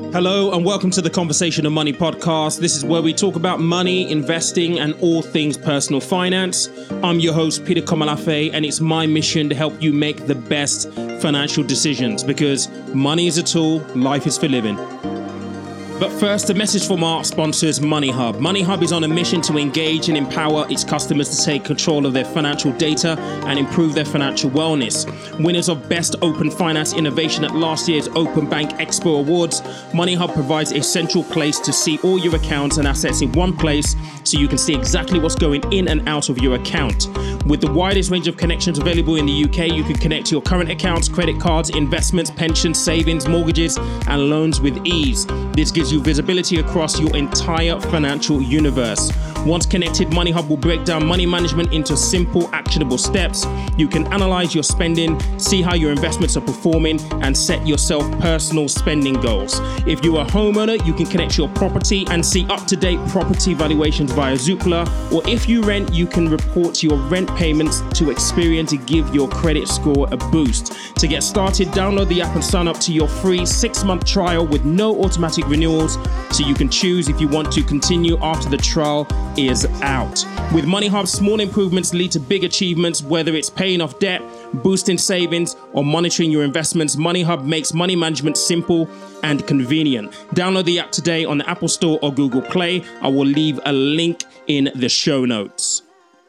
Hello and welcome to the Conversation of Money podcast. This is where we talk about money, investing, and all things personal finance. I'm your host, Peter Komalafe, and it's my mission to help you make the best financial decisions because money is a tool, life is for living. But first, a message from our sponsors, MoneyHub. MoneyHub is on a mission to engage and empower its customers to take control of their financial data and improve their financial wellness. Winners of Best Open Finance Innovation at last year's Open Bank Expo Awards, MoneyHub provides a central place to see all your accounts and assets in one place so you can see exactly what's going in and out of your account. With the widest range of connections available in the UK, you can connect to your current accounts, credit cards, investments, pensions, savings, mortgages, and loans with ease. This gives you visibility across your entire financial universe. Once connected, MoneyHub will break down money management into simple, actionable steps. You can analyze your spending, see how your investments are performing, and set yourself personal spending goals. If you're a homeowner, you can connect your property and see up-to-date property valuations via Zoopla. Or if you rent, you can report your rent payments to Experian to give your credit score a boost. To get started, download the app and sign up to your free 6-month trial with no automatic renewals, so you can choose if you want to continue after the trial is out. With MoneyHub, small improvements lead to big achievements, whether it's paying off debt, boosting savings, or monitoring your investments. MoneyHub makes money management simple and convenient. Download the app today on the Apple Store or Google Play. I will leave a link in the show notes.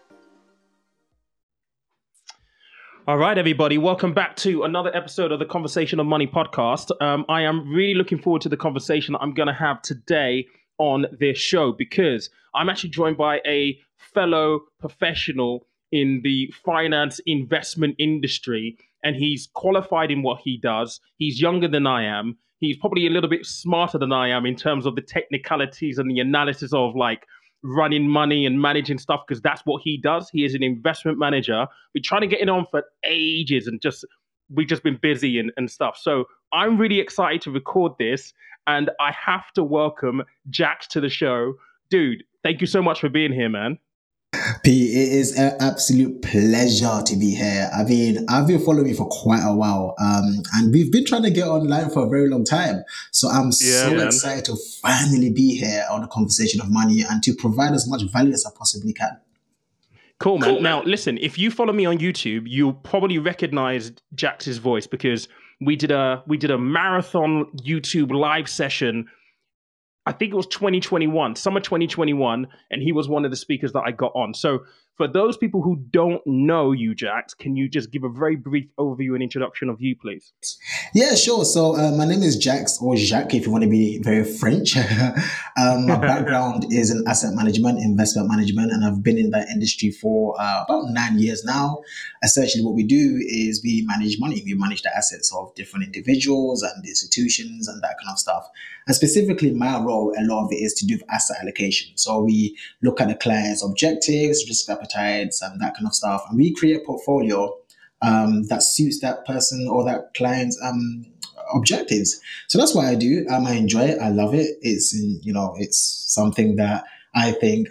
All right, everybody, welcome back to another episode of the Conversation of Money podcast. I am really looking forward to the conversation that I'm going to have today on this show because I'm actually joined by a fellow professional in the finance investment industry, and he's qualified in what he does. He's younger than I am. He's probably a little bit smarter than I am in terms of the technicalities and the analysis of like running money and managing stuff, because that's what he does. He is an investment manager. We're trying to get it on for ages and we've just been busy and stuff. So I'm really excited to record this, and I have to welcome Jax to the show. Dude, thank you so much for being here, man. Pete, it is an absolute pleasure to be here. I mean, I've been following you for quite a while, and we've been trying to get online for a very long time. So I'm excited to finally be here on the Conversation of Money and to provide as much value as I possibly can. Cool, man. Now, listen, if you follow me on YouTube, you'll probably recognize Jax's voice because we did a marathon YouTube live session. I think it was 2021, summer 2021, and he was one of the speakers that I got on. So for those people who don't know you, Jax, can you just give a very brief overview and introduction of you, please? Yeah, sure. So my name is Jax, or Jacques, if you want to be very French. My background is in asset management, investment management, and I've been in that industry for about 9 years now. Essentially, what we do is we manage money. We manage the assets of different individuals and institutions and that kind of stuff. And specifically, my role, a lot of it is to do with asset allocation. So we look at the client's objectives, risk appetites, and that kind of stuff. And we create a portfolio that suits that person or that client's objectives. So that's what I do. I enjoy it. I love it. It's something that I think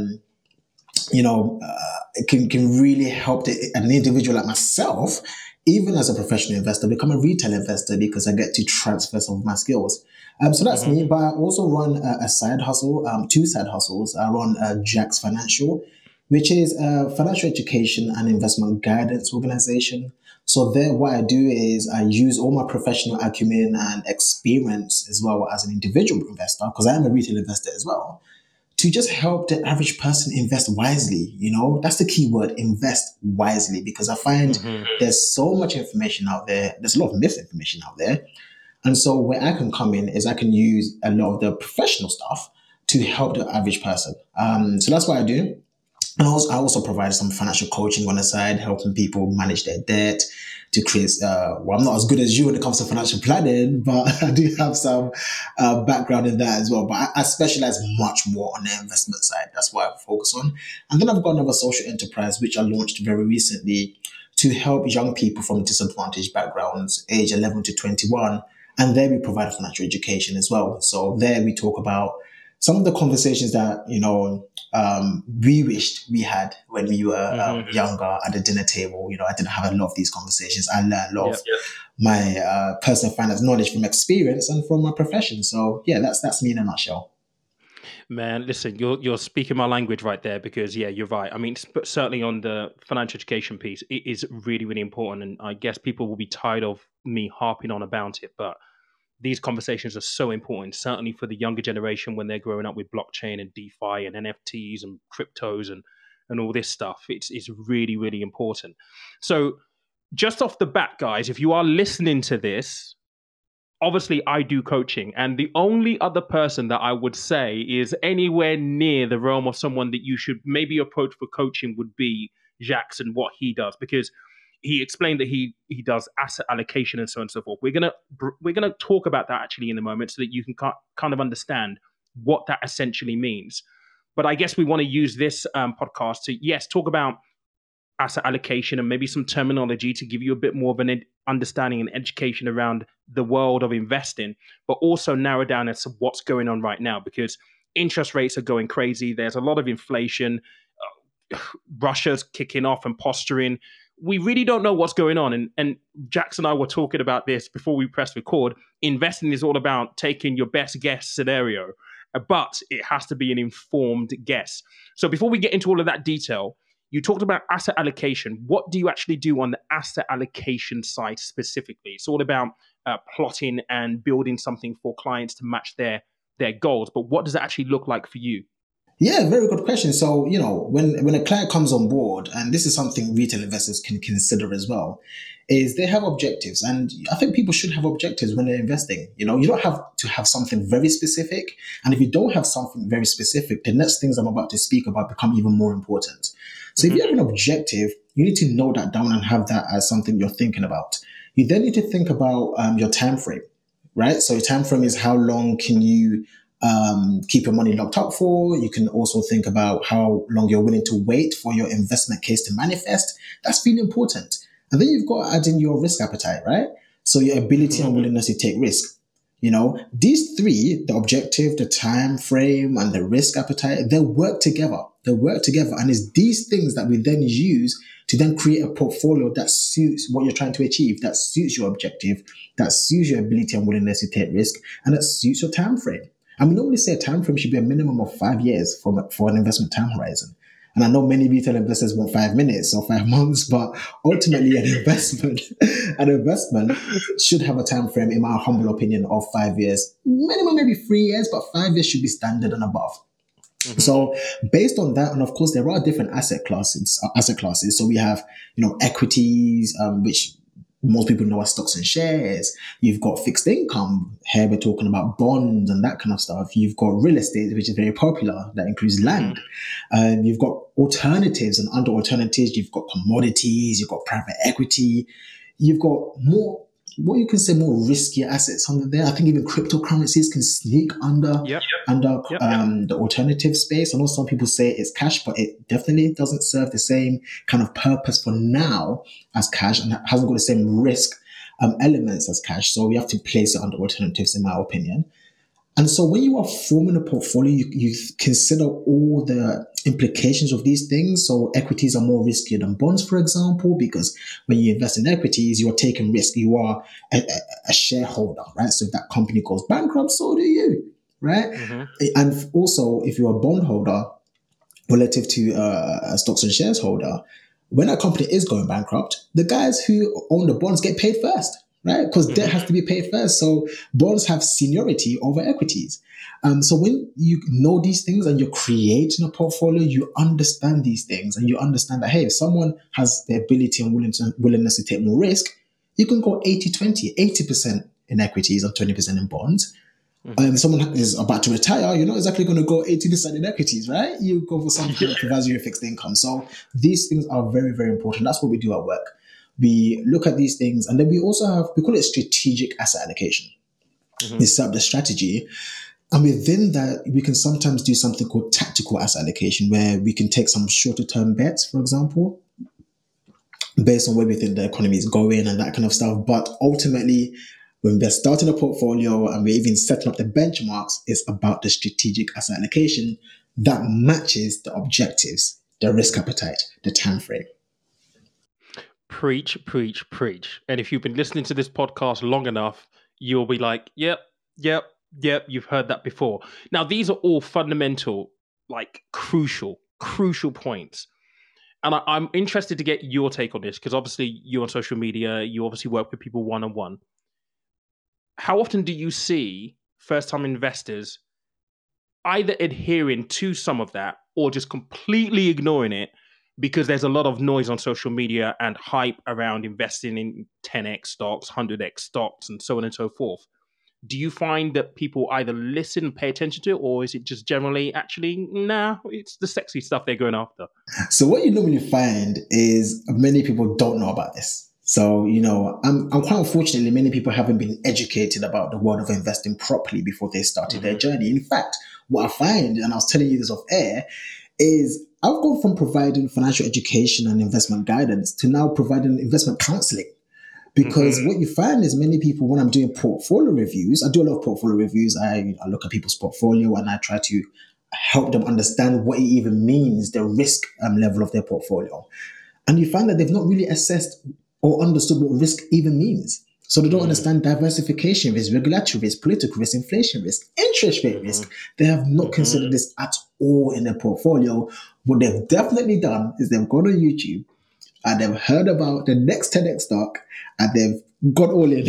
it can really help an individual like myself, even as a professional investor, become a retail investor because I get to transfer some of my skills. So that's me. But I also run a side hustle, 2 side hustles. I run Jax Financial, which is a financial education and investment guidance organization. So there, what I do is I use all my professional acumen and experience as well as an individual investor, because I am a retail investor as well, to just help the average person invest wisely. That's the key word, invest wisely, because I find there's so much information out there. There's a lot of misinformation out there. And so where I can come in is I can use a lot of the professional stuff to help the average person. So that's what I do. And I also provide some financial coaching on the side, helping people manage their debt to create, I'm not as good as you when it comes to financial planning, but I do have some background in that as well. But I specialize much more on the investment side. That's what I focus on. And then I've got another social enterprise, which I launched very recently to help young people from disadvantaged backgrounds, age 11 to 21. And there we provide financial education as well. So there we talk about some of the conversations that, we wished we had when we were younger at the dinner table. I didn't have a lot of these conversations. I learned a lot of my personal finance knowledge from experience and from my profession. So yeah, that's me in a nutshell. Man, listen, you're speaking my language right there, because you're right. I mean, certainly on the financial education piece, it is really, really important, and I guess people will be tired of me harping on about it, but these conversations are so important, certainly for the younger generation when they're growing up with blockchain and DeFi and NFTs and cryptos and all this stuff. It's really, really important. So just off the bat, guys, if you are listening to this, obviously I do coaching, and the only other person that I would say is anywhere near the realm of someone that you should maybe approach for coaching would be Jax and what he does, because he explained that he does asset allocation and so on and so forth. We're gonna talk about that actually in a moment, so that you can kind of understand what that essentially means. But I guess we want to use this podcast to talk about asset allocation and maybe some terminology to give you a bit more of an understanding and education around the world of investing, but also narrow down as to what's going on right now, because interest rates are going crazy. There's a lot of inflation. Russia's kicking off and posturing. We really don't know what's going on. And Jax and I were talking about this before we pressed record. Investing is all about taking your best guess scenario, but it has to be an informed guess. So before we get into all of that detail, you talked about asset allocation. What do you actually do on the asset allocation side specifically? It's all about plotting and building something for clients to match their goals. But what does that actually look like for you? Yeah, very good question. So, when a client comes on board, and this is something retail investors can consider as well, is they have objectives. And I think people should have objectives when they're investing. You don't have to have something very specific. And if you don't have something very specific, the next things I'm about to speak about become even more important. So if you have an objective, you need to know that down and have that as something you're thinking about. You then need to think about your time frame, right? So your time frame is how long can you keep your money locked up for. You can also think about how long you're willing to wait for your investment case to manifest. That's really important. And then you've got to add in your risk appetite, right? So your ability and willingness to take risk. These three, the objective, the time frame, and the risk appetite, they work together. And it's these things that we then use to then create a portfolio that suits what you're trying to achieve, that suits your objective, that suits your ability and willingness to take risk, and that suits your time frame. And we normally say a time frame should be a minimum of 5 years for an investment time horizon. And I know many retail investors want 5 minutes or 5 months, but ultimately an investment should have a time frame, in my humble opinion, of 5 years. Minimum maybe 3 years, but 5 years should be standard and above. So based on that, and of course there are different asset classes. So we have, equities, which most people know as stocks and shares. You've got fixed income. Here we're talking about bonds and that kind of stuff. You've got real estate, which is very popular. That includes land. You've got alternatives, and under alternatives, you've got commodities, you've got private equity. You've got more, what you can say, more riskier assets under there. I think even cryptocurrencies can sneak under the alternative space. I know some people say it's cash, but it definitely doesn't serve the same kind of purpose for now as cash, and hasn't got the same risk elements as cash. So we have to place it under alternatives, in my opinion. And so when you are forming a portfolio, you consider all the implications of these things. So equities are more riskier than bonds, for example, because when you invest in equities, you are taking risk. You are a shareholder, right? So if that company goes bankrupt, so do you, right? And also, if you're a bondholder relative to a stocks and shares holder, when a company is going bankrupt, the guys who own the bonds get paid first. Right? Because debt has to be paid first. So bonds have seniority over equities. So when you know these things and you're creating a portfolio, you understand these things, and you understand that, hey, if someone has the ability and willingness to take more risk, you can go 80-20, 80% in equities and 20% in bonds. If someone is about to retire, you're not exactly going to go 80% in equities, right? You go for something that provides you a fixed income. So these things are very, very important. That's what we do at work. We look at these things, and then we also have, we call it strategic asset allocation. We set up the strategy, and within that, we can sometimes do something called tactical asset allocation, where we can take some shorter term bets, for example, based on where we think the economy is going and that kind of stuff. But ultimately, when we're starting a portfolio and we're even setting up the benchmarks, it's about the strategic asset allocation, that matches the objectives, the risk appetite, the time frame. Preach, preach, preach. And if you've been listening to this podcast long enough, you'll be like, yep, you've heard that before. Now, these are all fundamental, like crucial points. And I'm interested to get your take on this because obviously you're on social media, you obviously work with people one-on-one. How often do you see first-time investors either adhering to some of that or just completely ignoring it because there's a lot of noise on social media and hype around investing in 10x stocks, 100x stocks, and so on and so forth? Do you find that people either listen, pay attention to it, or is it just generally actually, nah, it's the sexy stuff they're going after? So what you normally find is many people don't know about this. So, I'm quite unfortunately, many people haven't been educated about the world of investing properly before they started their journey. In fact, what I find, and I was telling you this off air, is I've gone from providing financial education and investment guidance to now providing investment counseling. Because what you find is many people, when I'm doing portfolio reviews, I do a lot of portfolio reviews. I look at people's portfolio and I try to help them understand what it even means, the risk level of their portfolio. And you find that they've not really assessed or understood what risk even means. So they don't understand diversification risk, regulatory risk, political risk, inflation risk, interest rate risk. They have not considered this at all in their portfolio. What they've definitely done is they've gone on YouTube and they've heard about the next 10x stock and they've got all in.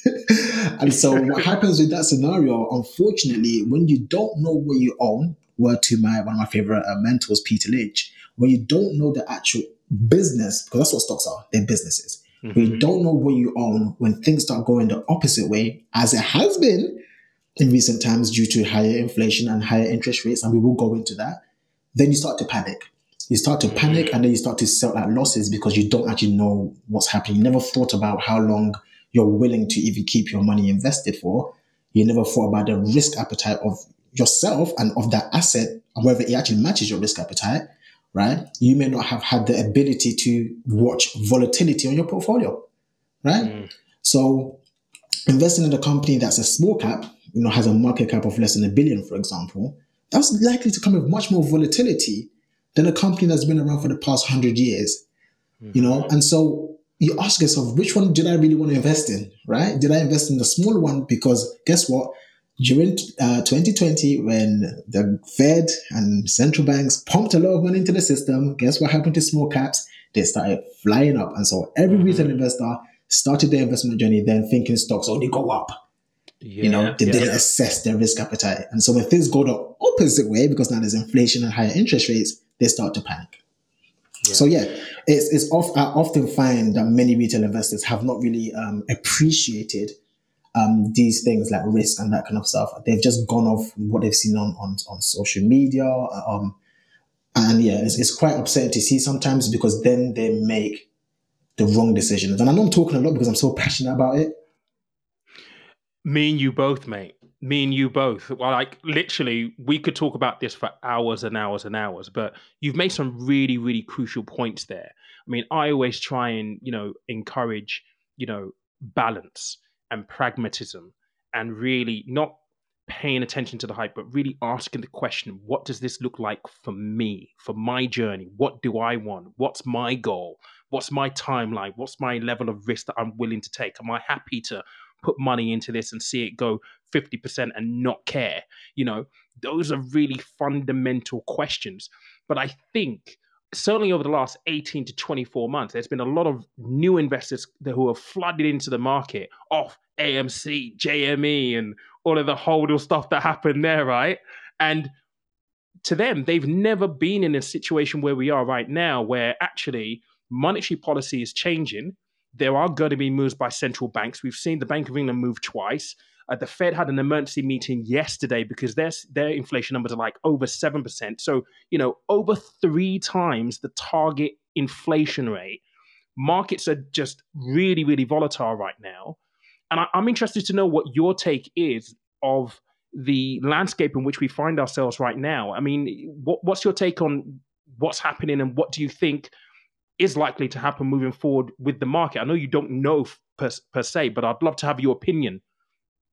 And so what happens with that scenario, unfortunately, when you don't know what you own, word to one of my favorite mentors, Peter Lynch, when you don't know the actual business, because that's what stocks are, they're businesses. When you don't know what you own, when things start going the opposite way, as it has been in recent times due to higher inflation and higher interest rates, and we will go into that, then you start to panic. You start to panic and then you start to sell at losses because you don't actually know what's happening. You never thought about how long you're willing to even keep your money invested for. You never thought about the risk appetite of yourself and of that asset and whether it actually matches your risk appetite, right? You may not have had the ability to watch volatility on your portfolio, right? So investing in a company that's a small cap, has a market cap of less than $1 billion, for example, that's likely to come with much more volatility than a company that's been around for the past 100 years, And so you ask yourself, which one did I really want to invest in, right? Did I invest in the smaller one? Because guess what? During 2020, when the Fed and central banks pumped a lot of money into the system, guess what happened to small caps? They started flying up. And so every retail investor started their investment journey then thinking stocks only go up. They didn't assess their risk appetite. And so when things go the opposite way, because now there's inflation and higher interest rates, they start to panic. So I often find that many retail investors have not really appreciated these things like risk and that kind of stuff. They've just gone off what they've seen on social media. It's quite upsetting to see sometimes because then they make the wrong decisions. And I know I'm talking a lot because I'm so passionate about it. Me and you both, mate. Me and you both. Well, like literally, we could talk about this for hours and hours and hours, but you've made some really, really crucial points there. I mean, I always try and, encourage, balance and pragmatism and really not paying attention to the hype, but really asking the question, what does this look like for me, for my journey? What do I want? What's my goal? What's my timeline? What's my level of risk that I'm willing to take? Am I happy to put money into this and see it go 50% and not care? Those are really fundamental questions. But I think certainly over the last 18 to 24 months, there's been a lot of new investors who have flooded into the market off AMC, JME, and all of the hodl stuff that happened there, right? And to them, they've never been in a situation where we are right now, where actually monetary policy is changing. There are going to be moves by central banks. We've seen the Bank of England move twice. The Fed had an emergency meeting yesterday because their inflation numbers are like over 7%. So, over 3 times the target inflation rate. Markets are just really, really volatile right now. And I'm interested to know what your take is of the landscape in which we find ourselves right now. I mean, what's your take on what's happening and what do you think is likely to happen moving forward with the market? I know you don't know per se, but I'd love to have your opinion.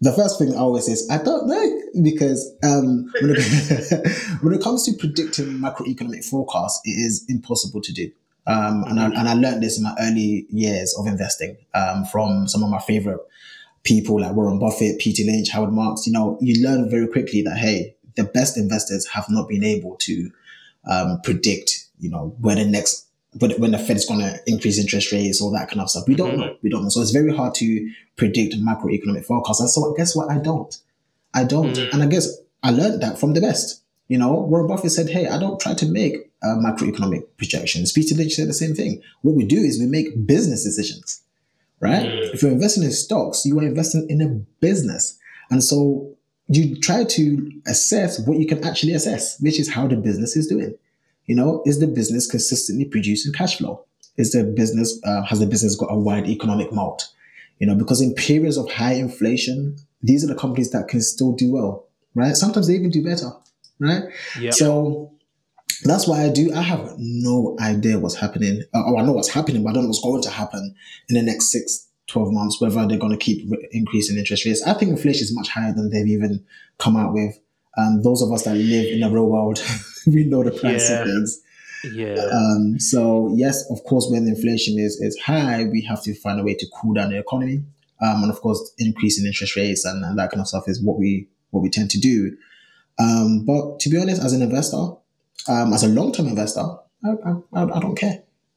The first thing I always say is, I don't know, because when it comes to predicting macroeconomic forecasts, it is impossible to do. And I learned this in my early years of investing from some of my favorite people like Warren Buffett, Peter Lynch, Howard Marks. You learn very quickly that, hey, the best investors have not been able to predict, where the next when the Fed is going to increase interest rates, all that kind of stuff. We don't know. We don't know. So it's very hard to predict macroeconomic forecasts. And so guess what? I don't. And I guess I learned that from the best. Warren Buffett said, hey, I don't try to make macroeconomic projections. Peter Lynch said the same thing. What we do is we make business decisions, right? If you're investing in stocks, you are investing in a business. And so you try to assess what you can actually assess, which is how the business is doing. Is the business consistently producing cash flow? Has the business got a wide economic moat? Because in periods of high inflation, these are the companies that can still do well, right? Sometimes they even do better, right? Yeah. So that's why I have no idea what's happening. I know what's happening, but I don't know what's going to happen in the next 6-12 months, whether they're going to keep increasing interest rates. I think inflation is much higher than they've even come out with. Those of us that live in the real world, we know the price of things. Yeah. So yes, of course, when inflation is high, we have to find a way to cool down the economy. And of course, increasing interest rates and that kind of stuff is what we tend to do. But to be honest, as an investor, as a long-term investor, I don't care.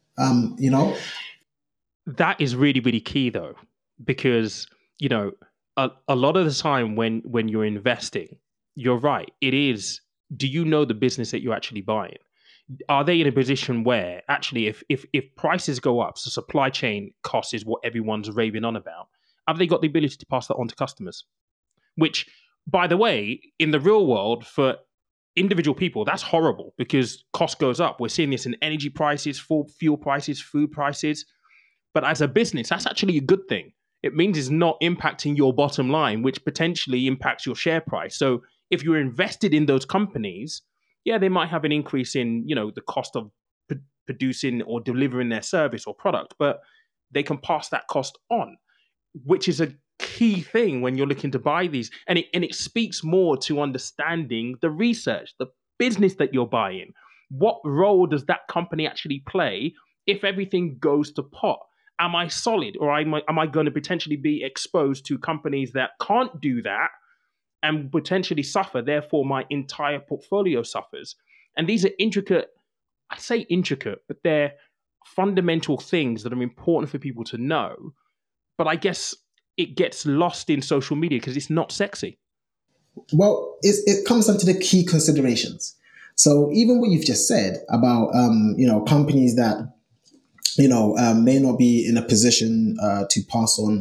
That is really, really key though, because, a lot of the time when you're investing, you're right. It is, do you know the business that you're actually buying? Are they in a position where actually if prices go up, so supply chain cost is what everyone's raving on about, have they got the ability to pass that on to customers? Which, by the way, in the real world, for individual people, that's horrible because cost goes up. We're seeing this in energy prices, fuel prices, food prices. But as a business, that's actually a good thing. It means it's not impacting your bottom line, which potentially impacts your share price. So if you're invested in those companies, yeah, they might have an increase in, the cost of producing or delivering their service or product, but they can pass that cost on, which is a key thing when you're looking to buy these. And it speaks more to understanding the research, the business that you're buying. What role does that company actually play if everything goes to pot? Am I solid, or am I going to potentially be exposed to companies that can't do that and potentially suffer? Therefore, my entire portfolio suffers. And these are intricate, I say intricate, but they're fundamental things that are important for people to know. But I guess it gets lost in social media because it's not sexy. Well, it comes down to the key considerations. So even what you've just said about, companies that, may not be in a position to pass on,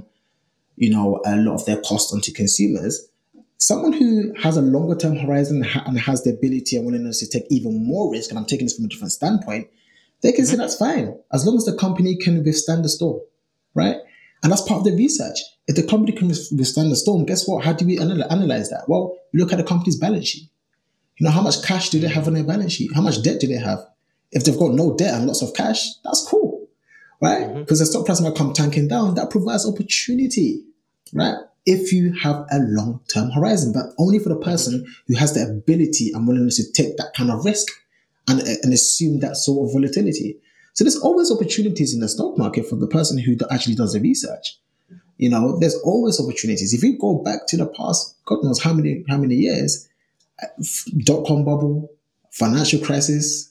a lot of their cost onto consumers. Someone who has a longer term horizon and has the ability and willingness to take even more risk, and I'm taking this from a different standpoint, they can say that's fine as long as the company can withstand the storm, right? And that's part of the research. If the company can withstand the storm, guess what? How do we analyze that? Well, you look at the company's balance sheet. How much cash do they have on their balance sheet? How much debt do they have? If they've got no debt and lots of cash, that's cool, right? Because the stock price might come tanking down. That provides opportunity, right? If you have a long-term horizon, but only for the person who has the ability and willingness to take that kind of risk and assume that sort of volatility. So there's always opportunities in the stock market for the person who actually does the research. There's always opportunities. If you go back to the past, God knows how many years, dot-com bubble, financial crisis,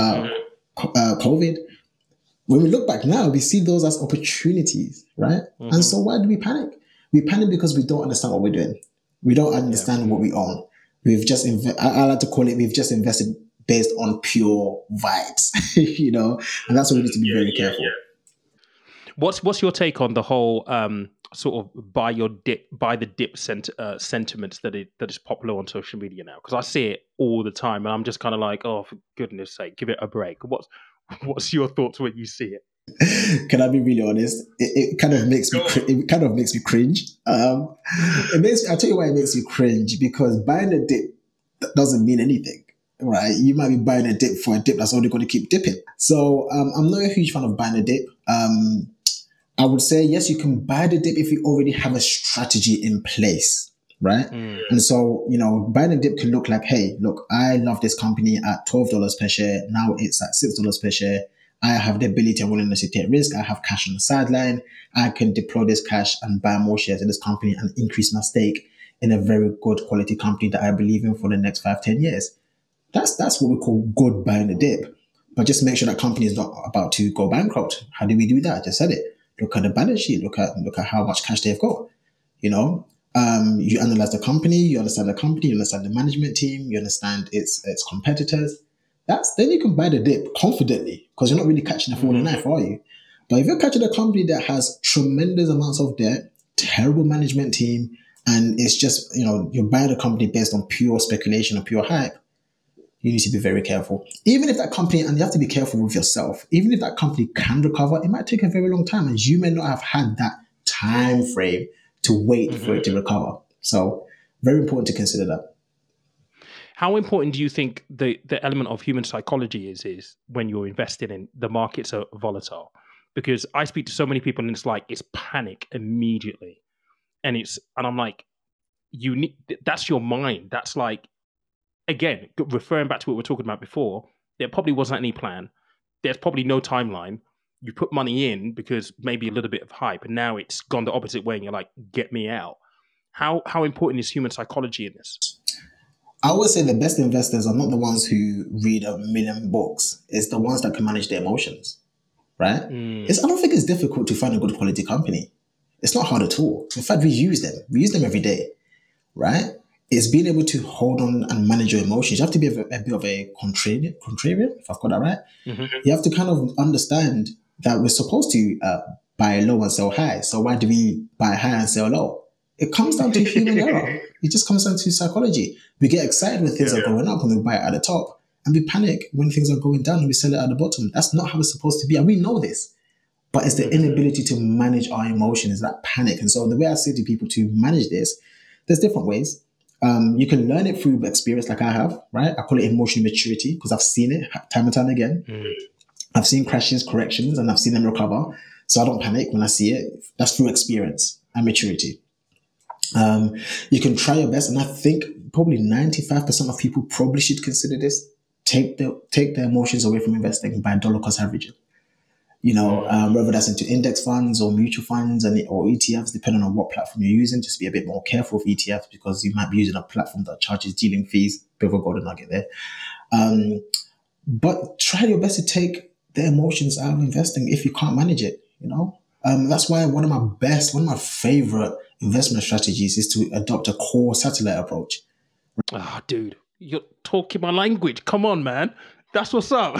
COVID. When we look back now, we see those as opportunities, right? And so why do we panic? We panic because we don't understand what we're doing. We don't understand what we own. We've just, I like to call it, we've just invested based on pure vibes, and that's why we need to be very careful. What's your take on the whole sort of buy the dip sentiments that is popular on social media now? Because I see it all the time, and I'm just kind of like, oh, for goodness sake, give it a break. What's your thoughts when you see it? Can I be really honest? It kind of makes me. It kind of makes me cringe. I'll tell you why it makes you cringe, because buying a dip doesn't mean anything, right? You might be buying a dip for a dip that's only going to keep dipping. So I'm not a huge fan of buying a dip. I would say, yes, you can buy the dip if you already have a strategy in place, right? And so, buying the dip can look like, hey, look, I love this company at $12 per share. Now it's at $6 per share. I have the ability and willingness to take risk. I have cash on the sideline. I can deploy this cash and buy more shares in this company and increase my stake in a very good quality company that I believe in for the next 5, 10 years. That's what we call good buying the dip. But just make sure that company is not about to go bankrupt. How do we do that? I just said it. Look at the balance sheet. Look at how much cash they've got. You analyze the company. You understand the company. You understand the management team. You understand its competitors. Then you can buy the dip confidently because you're not really catching a falling knife, are you? But if you're catching a company that has tremendous amounts of debt, terrible management team, and it's just you're buying a company based on pure speculation or pure hype, you need to be very careful. Even if that company, and you have to be careful with yourself, even if that company can recover, it might take a very long time, and you may not have had that time frame to wait for it to recover. So very important to consider that. How important do you think the element of human psychology is when you're invested in the markets are volatile? Because I speak to so many people and it's panic immediately. And I'm like, that's your mind. That's like, again, referring back to what we were talking about before, there probably wasn't any plan. There's probably no timeline. You put money in because maybe a little bit of hype, and now it's gone the opposite way, and you're like, get me out. How important is human psychology in this? I would say the best investors are not the ones who read a million books. It's the ones that can manage their emotions, right? I don't think it's difficult to find a good quality company. It's not hard at all. In fact, we use them. We use them every day, right? It's being able to hold on and manage your emotions. You have to be a bit of a contrarian, if I've got that right. You have to kind of understand that we're supposed to buy low and sell high. So why do we buy high and sell low? It comes down to human error. It just comes down to psychology. We get excited when things are going up and we buy it at the top, and we panic when things are going down and we sell it at the bottom. That's not how it's supposed to be, and we know this. But it's the inability to manage our emotions, that panic. And so the way I say to people to manage this, there's different ways. You can learn it through experience like I have, right? I call it emotional maturity because I've seen it time and time again. I've seen crashes, corrections, and I've seen them recover. So I don't panic when I see it. That's through experience and maturity. You can try your best, and I think probably 95% of people probably should consider this. Take their emotions away from investing by dollar cost averaging. Whether that's into index funds or mutual funds or ETFs, depending on what platform you're using. Just be a bit more careful with ETFs because you might be using a platform that charges dealing fees. Bit of a golden nugget there. But try your best to take the emotions out of investing if you can't manage it. That's why one of my favorite investment strategies is to adopt a core satellite approach. Ah, dude, you're talking my language. Come on, man. That's what's up.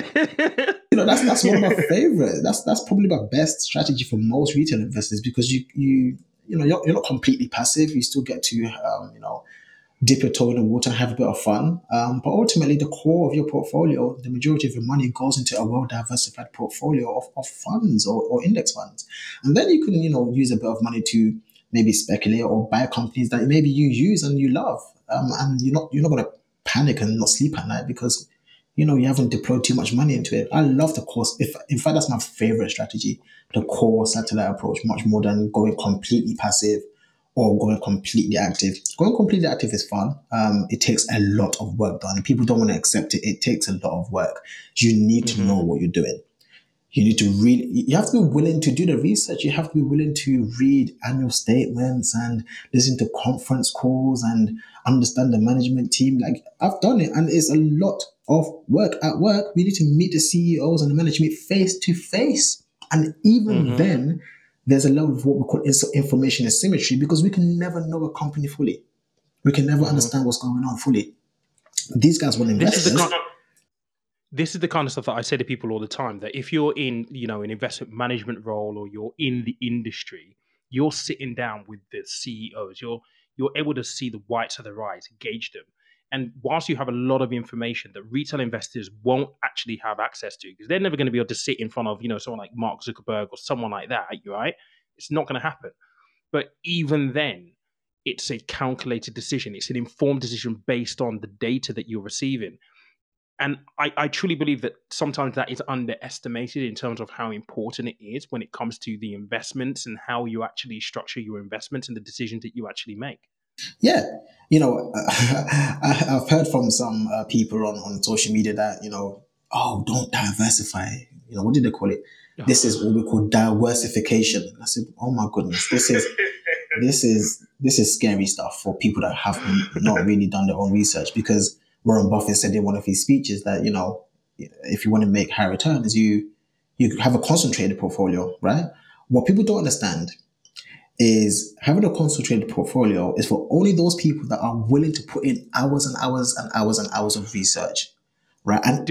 That's one of my favorites. That's probably my best strategy for most retail investors because you're not completely passive. You still get to dip your toe in the water and have a bit of fun. But ultimately, the core of your portfolio, the majority of your money goes into a well-diversified portfolio of funds or index funds. And then you can, use a bit of money to maybe speculate or buy companies that maybe you use and you love. And you're not going to panic and not sleep at night because, you haven't deployed too much money into it. I love the core. In fact, that's my favorite strategy, the core satellite approach, much more than going completely passive or going completely active. Going completely active is fun. It takes a lot of work done. People don't want to accept it. It takes a lot of work. You need to know what you're doing. You have to be willing to do the research. You have to be willing to read annual statements and listen to conference calls and understand the management team. Like I've done it, and it's a lot of work. At work, we need to meet the CEOs and the management face to face. And even then, there's a level of what we call information asymmetry because we can never know a company fully. We can never understand what's going on fully. These guys want investors. This is the kind of stuff that I say to people all the time, that if you're in, an investment management role or you're in the industry, you're sitting down with the CEOs. You're able to see the whites of their eyes, gauge them. And whilst you have a lot of information that retail investors won't actually have access to, because they're never going to be able to sit in front of, someone like Mark Zuckerberg or someone like that, right? It's not going to happen. But even then, it's a calculated decision. It's an informed decision based on the data that you're receiving. And I truly believe that sometimes that is underestimated in terms of how important it is when it comes to the investments and how you actually structure your investments and the decisions that you actually make. Yeah, I've heard from some people on social media that, oh, don't diversify. What did they call it? This is what we call diversification. I said, oh my goodness, this is scary stuff for people that have not really done their own research. Because Warren Buffett said in one of his speeches that, if you want to make high returns, you have a concentrated portfolio, right? What people don't understand is having a concentrated portfolio is for only those people that are willing to put in hours and hours and hours and hours of research, right? And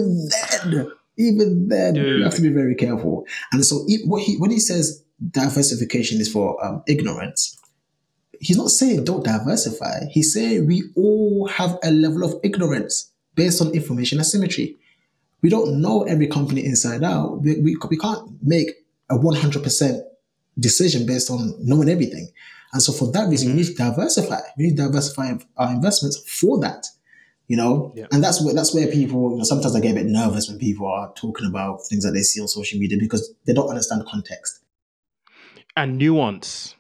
even then, you have to be very careful. And so when he says diversification is for ignorance, he's not saying don't diversify. He's saying we all have a level of ignorance based on information asymmetry. We don't know every company inside out. We can't make a 100% decision based on knowing everything. And so for that reason, we need to diversify. We need to diversify our investments for that, And that's where people, sometimes I get a bit nervous when people are talking about things that they see on social media because they don't understand the context. And nuance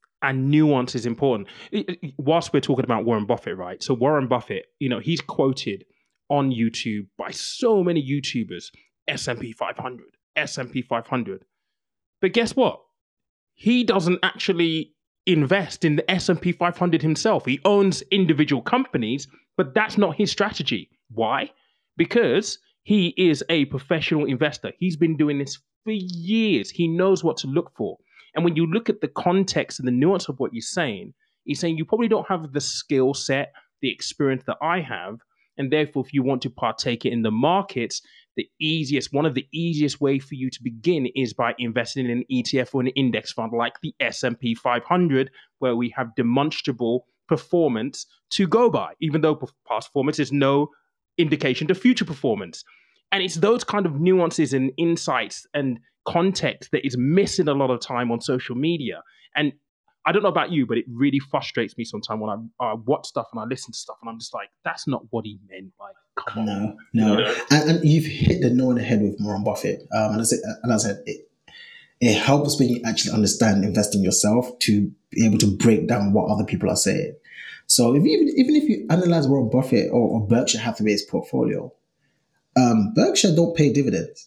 is important. Whilst we're talking about Warren Buffett, right? So Warren Buffett, he's quoted on YouTube by so many YouTubers, S&P 500, S&P 500. But guess what? He doesn't actually invest in the S&P 500 himself. He owns individual companies, but that's not his strategy. Why? Because he is a professional investor. He's been doing this for years. He knows what to look for. And when you look at the context and the nuance of what he's saying you probably don't have the skill set, the experience that I have. And therefore, if you want to partake in the markets, one of the easiest way for you to begin is by investing in an ETF or an index fund like the S&P 500, where we have demonstrable performance to go by, even though past performance is no indication to future performance. And it's those kind of nuances and insights and context that is missing a lot of time on social media. And I don't know about you, but it really frustrates me sometimes when I watch stuff and I listen to stuff and I'm just like, that's not what he meant. Like, come on. No. And you've hit the nail on the head with Warren Buffett. And I said, it helps when you actually understand investing yourself to be able to break down what other people are saying. So even if you analyze Warren Buffett or Berkshire Hathaway's portfolio, Berkshire don't pay dividends.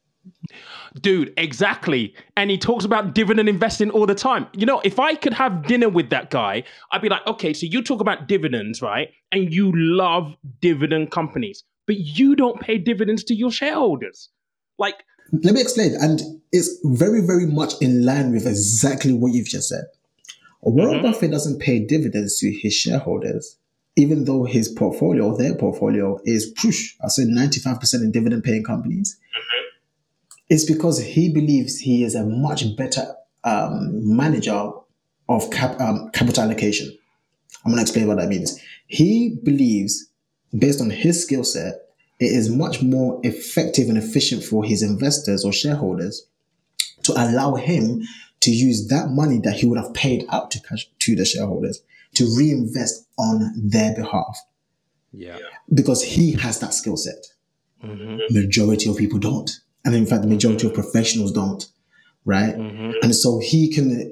Dude, exactly. And he talks about dividend investing all the time. If I could have dinner with that guy, I'd be like, okay, so you talk about dividends, right? And you love dividend companies, but you don't pay dividends to your shareholders. Like, let me explain. And it's very, very much in line with exactly what you've just said. Warren Buffett doesn't pay dividends to his shareholders, even though their portfolio is, I said 95% in dividend paying companies. It's because he believes he is a much better manager of capital allocation. I'm going to explain what that means. He believes, based on his skill set, it is much more effective and efficient for his investors or shareholders to allow him to use that money that he would have paid out to the shareholders to reinvest on their behalf. Yeah. Because he has that skill set. Majority of people don't. And in fact, the majority of professionals don't, right? And so he can,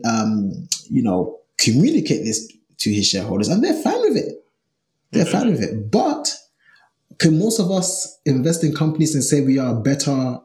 communicate this to his shareholders, and they're fine with it. They're fine with it. But can most of us invest in companies and say we are better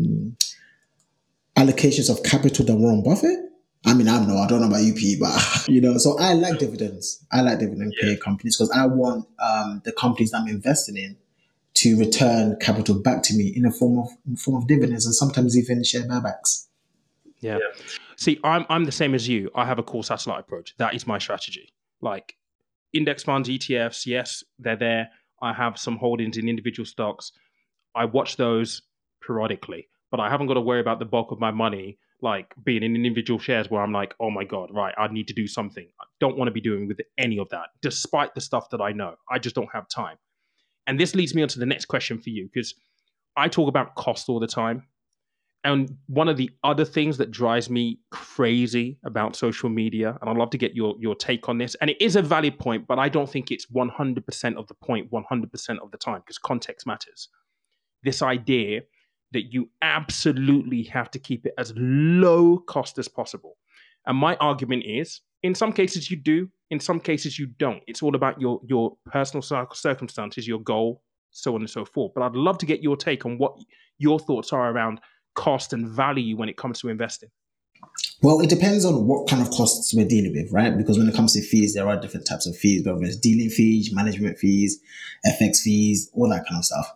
allocations of capital than Warren Buffett? I mean, I don't know about you, P, but so I like dividends. I like dividend paying companies because I want the companies that I'm investing in to return capital back to me in a form of dividends and sometimes even share buybacks. Yeah. See, I'm the same as you. I have a core satellite approach. That is my strategy. Like index funds, ETFs, yes, they're there. I have some holdings in individual stocks. I watch those periodically, but I haven't got to worry about the bulk of my money like being in individual shares where I'm like, oh my God, right, I need to do something. I don't want to be doing with any of that, despite the stuff that I know. I just don't have time. And this leads me on to the next question for you, because I talk about cost all the time. And one of the other things that drives me crazy about social media, and I'd love to get your take on this, and it is a valid point, but I don't think it's 100% of the point 100% of the time, because context matters. This idea that you absolutely have to keep it as low cost as possible. And my argument is, in some cases you do, in some cases you don't. It's all about your personal circumstances, your goal, so on and so forth. But I'd love to get your take on what your thoughts are around cost and value when it comes to investing. Well, it depends on what kind of costs we're dealing with, right? Because when it comes to fees, there are different types of fees, whether it's dealing fees, management fees, FX fees, all that kind of stuff.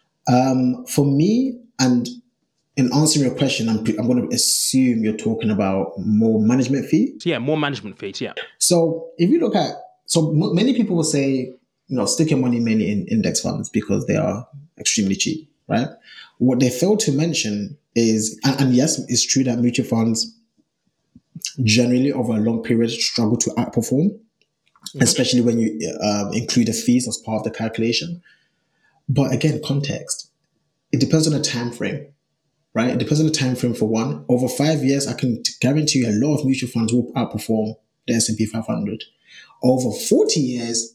For me, and in answering your question, I'm going to assume you're talking about more management fees. Yeah, more management fees, yeah. So if you look at, many people will say, stick your money mainly in index funds because they are extremely cheap, right? What they fail to mention is, and yes, it's true that mutual funds generally over a long period struggle to outperform, especially when you include the fees as part of the calculation. But again, context. It depends on the time frame, right? It depends on the time frame for one. Over 5 years, I can guarantee you a lot of mutual funds will outperform the S&P 500. Over 40 years,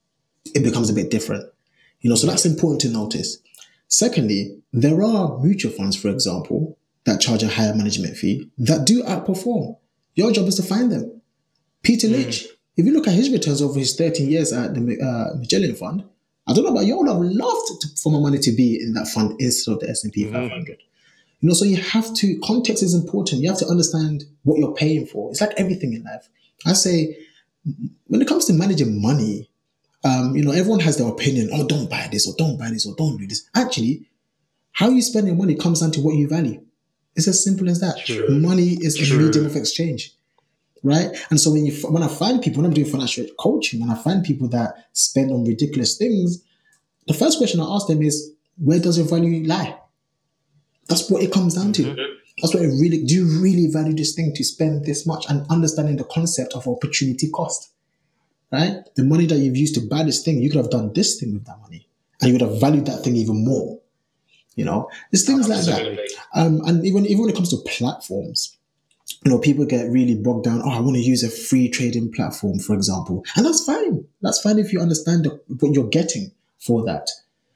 it becomes a bit different. So that's important to notice. Secondly, there are mutual funds, for example, that charge a higher management fee that do outperform. Your job is to find them. Peter Lynch, if you look at his returns over his 13 years at the Magellan Fund, I don't know about you, I would have loved for my money to be in that fund instead of the S&P 500. So you have to, context is important. You have to understand what you're paying for. It's like everything in life. I say, when it comes to managing money, everyone has their opinion. Oh, don't buy this, or don't buy this, or don't do this. Actually, how you spend your money comes down to what you value. It's as simple as that. True. Money is a medium of exchange, right? And so when I find people, when I'm doing financial coaching, and I find people that spend on ridiculous things, the first question I ask them is, where does your value lie? That's what it comes down to. That's what do you really value this thing to spend this much? And understanding the concept of opportunity cost, right? The money that you've used to buy this thing, you could have done this thing with that money, and you would have valued that thing even more. There's things like that. And even when it comes to platforms, people get really bogged down. Oh, I want to use a free trading platform, for example. And that's fine. That's fine if you understand what you're getting for that.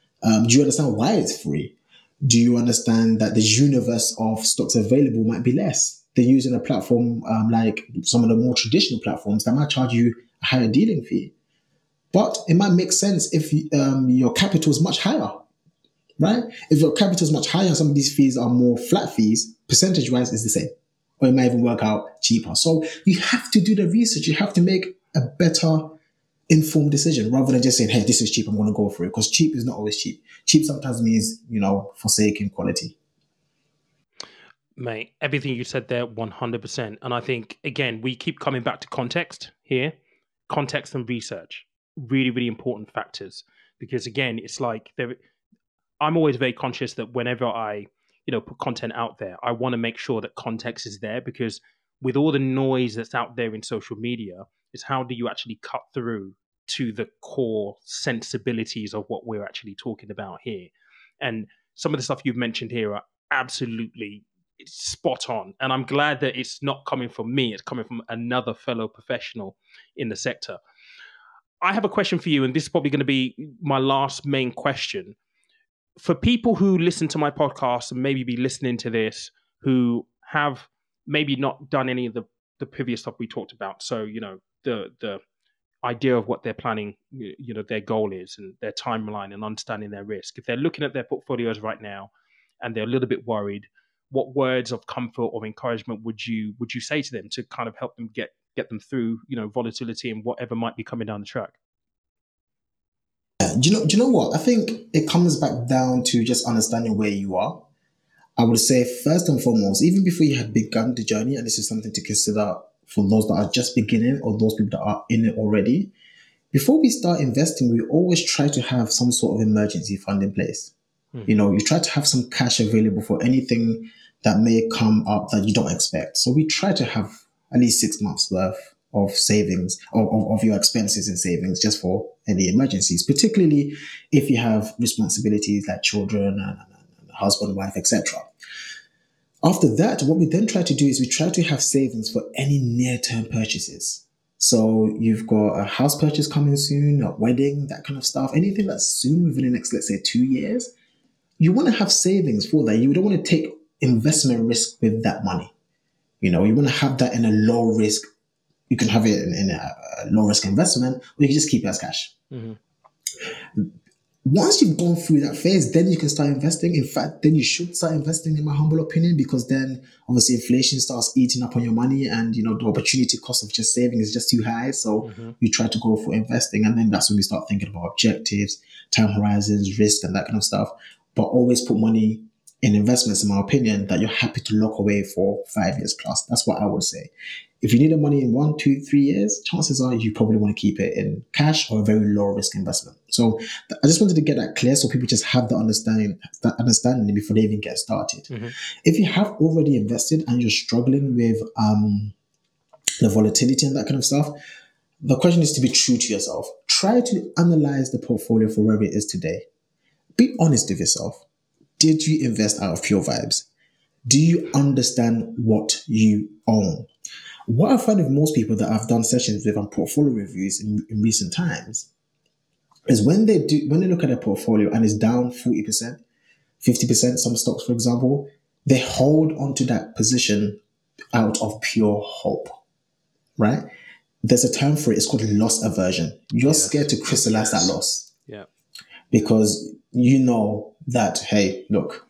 Do you understand why it's free? Do you understand that the universe of stocks available might be less? They're using a platform like some of the more traditional platforms that might charge you a higher dealing fee. But it might make sense if your capital is much higher, right? If your capital is much higher, some of these fees are more flat fees, percentage-wise is the same. Or it might even work out cheaper. So you have to do the research. You have to make a better informed decision rather than just saying, hey, this is cheap, I'm going to go for it. Because cheap is not always cheap. Cheap sometimes means, forsaking quality. Mate, everything you said there, 100%. And I think, again, we keep coming back to context here. Context and research, really, really important factors. Because again, it's like, I'm always very conscious that whenever I, put content out there, I want to make sure that context is there, because with all the noise that's out there in social media, is how do you actually cut through to the core sensibilities of what we're actually talking about here. And some of the stuff you've mentioned here are absolutely spot on. And I'm glad that it's not coming from me, it's coming from another fellow professional in the sector. I have a question for you, and this is probably going to be my last main question. For people who listen to my podcast and maybe be listening to this, who have maybe not done any of the previous stuff we talked about, so, the idea of what they're planning, their goal is, and their timeline, and understanding their risk. If they're looking at their portfolios right now and they're a little bit worried, what words of comfort or encouragement would you say to them to kind of help them get them through, volatility and whatever might be coming down the track? Do you know what? I think it comes back down to just understanding where you are. I would say first and foremost, even before you had begun the journey, and this is something to consider for those that are just beginning or those people that are in it already, before we start investing, we always try to have some sort of emergency fund in place. You try to have some cash available for anything that may come up that you don't expect. So we try to have at least 6 months worth of savings, of your expenses and savings, just for any emergencies, particularly if you have responsibilities like children and husband, wife, etc. After that, what we then try to do is we try to have savings for any near-term purchases. So you've got a house purchase coming soon, a wedding, that kind of stuff, anything that's soon within the next, let's say, 2 years. You want to have savings for that. You don't want to take investment risk with that money. You want to have that in a low risk. You can have it in a low risk investment, or you can just keep it as cash. Mm-hmm. Once you've gone through that phase, then you can start investing. In fact, then you should start investing, in my humble opinion, because then obviously inflation starts eating up on your money, and the opportunity cost of just saving is just too high. So we try to go for investing, and then that's when we start thinking about objectives, time horizons, risk, and that kind of stuff. But always put money in investments, in my opinion, that you're happy to lock away for 5 years plus. That's what I would say. If you need the money in 1, 2, 3 years, chances are you probably want to keep it in cash or a very low risk investment. So I just wanted to get that clear so people just have the understanding before they even get started. Mm-hmm. If you have already invested and you're struggling with the volatility and that kind of stuff, the question is to be true to yourself. Try to analyze the portfolio for where it is today. Be honest with yourself. Did you invest out of pure vibes? Do you understand what you own? What I find with most people that I've done sessions with on portfolio reviews in recent times is when they look at their portfolio and it's down 40%, 50%, some stocks, for example, they hold onto that position out of pure hope, right? There's a term for it. It's called loss aversion. You're scared to crystallize that loss. Yeah. Because you know that, hey, look,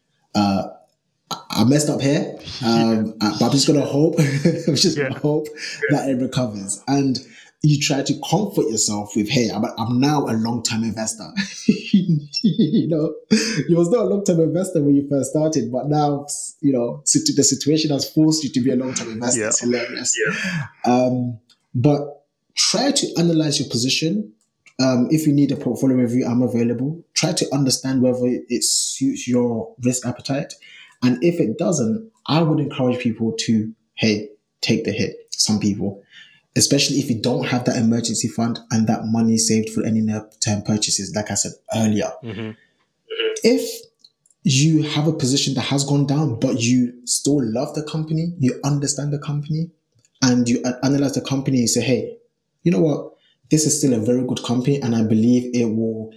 I messed up here, but I'm just going to hope, that it recovers. And you try to comfort yourself with, hey, I'm now a long-term investor. You was not a long-term investor when you first started, but now, the situation has forced you to be a long-term investor. Yeah. It's hilarious. Yeah. But try to analyze your position. If you need a portfolio review, I'm available. Try to understand whether it suits your risk appetite. And if it doesn't, I would encourage people to, hey, take the hit. Some people, especially if you don't have that emergency fund and that money saved for any near-term purchases, like I said earlier. Mm-hmm. If you have a position that has gone down, but you still love the company, you understand the company, and you analyze the company and say, hey, you know what? This is still a very good company, and I believe it will,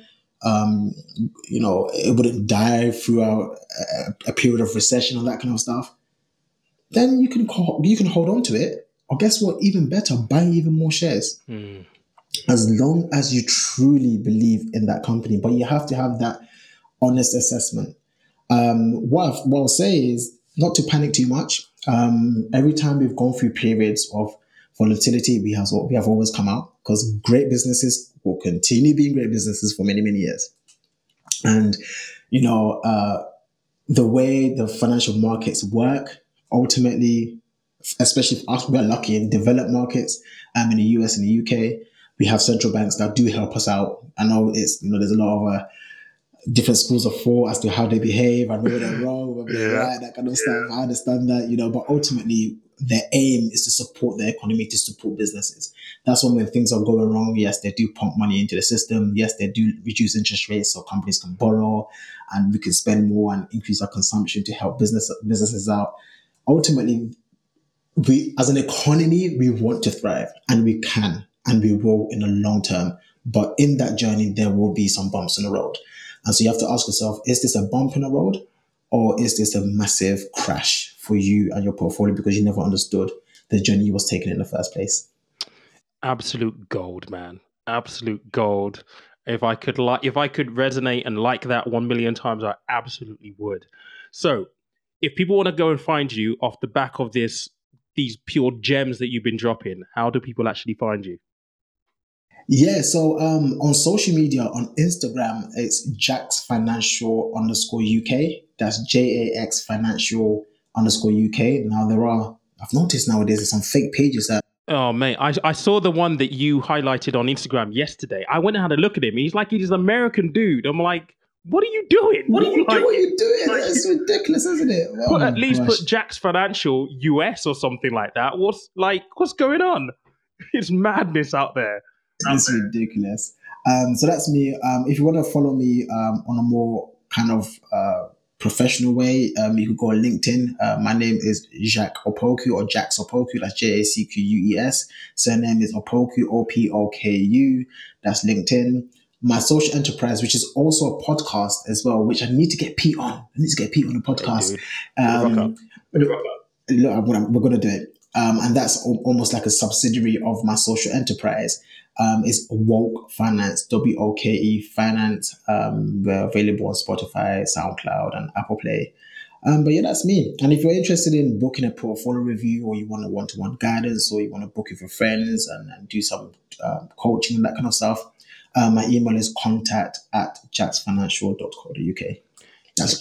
it wouldn't die throughout a period of recession or that kind of stuff. Then you can hold on to it, or guess what? Even better, buy even more shares. Mm. As long as you truly believe in that company, but you have to have that honest assessment. What I'll say is not to panic too much. Every time we've gone through periods of volatility, we have always come out, because great businesses will continue being great businesses for many, many years. And, the way the financial markets work, ultimately, especially if we're lucky in developed markets, in the US and the UK, we have central banks that do help us out. I know there's a lot of different schools of thought as to how they behave and whether they're wrong, whether they're right, that kind of stuff. I understand that, but ultimately their aim is to support the economy, to support businesses. That's when things are going wrong, yes, they do pump money into the system. Yes, they do reduce interest rates so companies can borrow and we can spend more and increase our consumption to help businesses out. Ultimately, we, as an economy, we want to thrive, and we can, and we will in the long term. But in that journey, there will be some bumps in the road. And so you have to ask yourself, is this a bump in the road, or is this a massive crash for you and your portfolio because you never understood the journey you was taking in the first place? Absolute gold, man. Absolute gold. If I could resonate and like that 1 million times, I absolutely would. So if people want to go and find you off the back of these pure gems that you've been dropping, how do people actually find you? Yeah, so on social media, on Instagram, it's Jax Financial _UK. That's JAX Financial _UK. Now I've noticed nowadays there's some fake pages that. Oh, mate, I saw the one that you highlighted on Instagram yesterday. I went and had a look at him. He's an American dude. I'm like, what are you doing? What are you doing? It's ridiculous, isn't it? At least put Jax Financial US or something like that. What's going on? It's madness out there. It's ridiculous. So that's me. If you want to follow me on a more kind of professional way, you can go on LinkedIn. My name is Jacques Opoku, or Jax Opoku. That's Jacqueus. Surname is Opoku, Opoku. That's LinkedIn. My social enterprise, which is also a podcast as well, which I need to get Pete on. I need to get Pete on the podcast. We're going to do it. And that's almost like a subsidiary of my social enterprise. Is Woke Finance, WOKE Finance. We're available on Spotify, SoundCloud, and Apple Play. But yeah, that's me. And if you're interested in booking a portfolio review, or you want a one-to-one guidance, or you want to book it for friends and do some coaching and that kind of stuff, my email is contact@jaxfinancial.co.uk. That's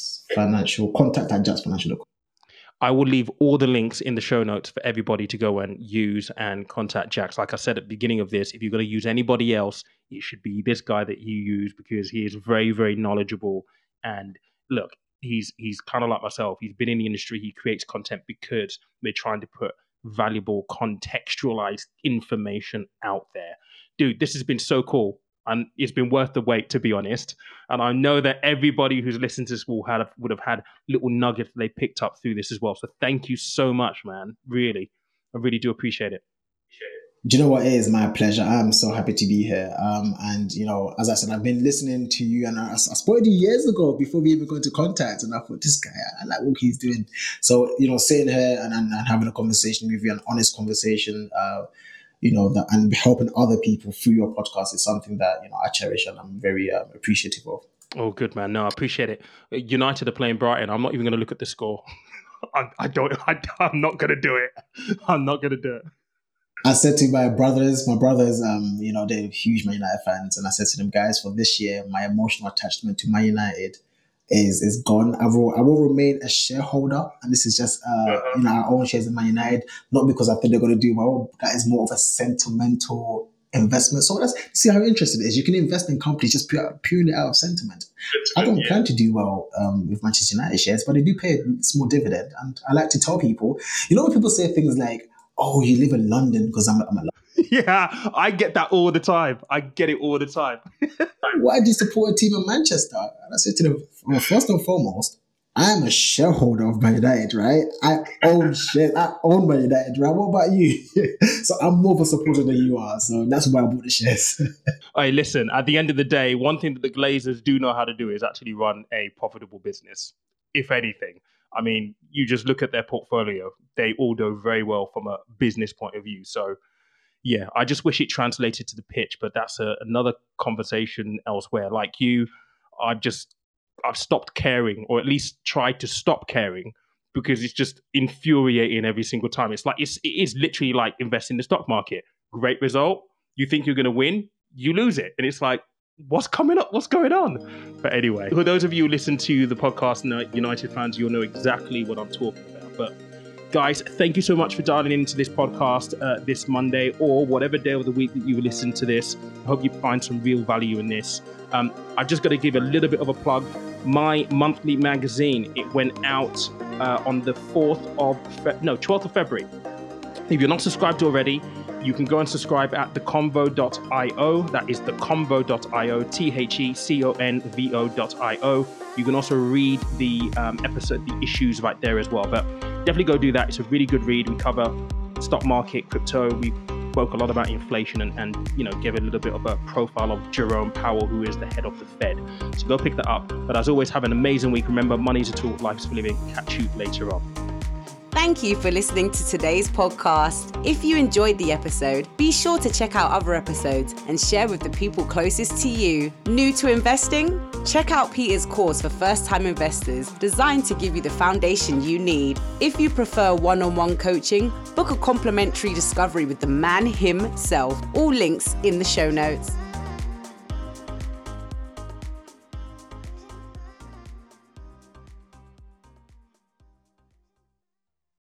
contact@jaxfinancial.co.uk. I will leave all the links in the show notes for everybody to go and use and contact Jax. Like I said at the beginning of this, if you're going to use anybody else, it should be this guy that you use, because he is very, very knowledgeable. And look, he's kind of like myself. He's been in the industry. He creates content because we're trying to put valuable, contextualized information out there. Dude, this has been so cool. And it's been worth the wait, to be honest. And I know that everybody who's listened to this would have had little nuggets they picked up through this as well. So thank you so much, man. Really. I really do appreciate it. Do you know what? It is my pleasure. I'm so happy to be here. And, as I said, I've been listening to you, and I spotted you years ago before we even got into contact. And I thought, this guy, I like what he's doing. So, sitting here and having a conversation with you, an honest conversation, and helping other people through your podcast is something that, I cherish, and I'm very appreciative of. Oh, good, man. No, I appreciate it. United are playing Brighton. I'm not even going to look at the score. I'm not going to do it. I'm not going to do it. I said to my brothers, they're huge Man United fans. And I said to them, guys, for this year, my emotional attachment to Man United is gone. I will remain a shareholder, and this is just I own shares in Man United, not because I think they're going to do well. That is more of a sentimental investment. So let's see how interesting it is. You can invest in companies just purely out of sentiment. I don't plan to do well with Manchester United shares, but they do pay a small dividend. And I like to tell people, when people say things like, "Oh, you live in London," because I'm a Yeah, I get that all the time. I get it all the time. Why do you support a team in Manchester? And I said to them, well, first and foremost, I am a shareholder of Man United, right? I own shares. I own Man United, right? What about you? So I'm more of a supporter than you are. So that's why I bought the shares. Hey, listen, at the end of the day, one thing that the Glazers do know how to do is actually run a profitable business, if anything. I mean, you just look at their portfolio. They all do very well from a business point of view. So, yeah, I just wish it translated to the pitch, but that's another conversation elsewhere. Like you, I've stopped caring, or at least tried to stop caring, because it's just infuriating every single time. It's like, it is literally like investing in the stock market. Great result. You think you're going to win, you lose it. And it's like, what's coming up? What's going on? But anyway, for those of you who listen to the podcast, United fans, you'll know exactly what I'm talking about. But guys, thank you so much for dialing into this podcast this Monday, or whatever day of the week that you listen to this. I hope you find some real value in this. I've just got to give a little bit of a plug. My monthly magazine, it went out on the 12th of February. If you're not subscribed already, you can go and subscribe at theconvo.io. That is theconvo.io, theconvo.io. You can also read the episode, the issues right there as well. But definitely go do that. It's a really good read. We cover stock market, crypto. We spoke a lot about inflation and give a little bit of a profile of Jerome Powell, who is the head of the Fed. So go pick that up. But as always, have an amazing week. Remember, money is a tool, life is for living. Catch you later on. Thank you for listening to today's podcast. If you enjoyed the episode, be sure to check out other episodes and share with the people closest to you. New to investing? Check out Peter's course for first-time investors, designed to give you the foundation you need. If you prefer one-on-one coaching, book a complimentary discovery with the man himself. All links in the show notes.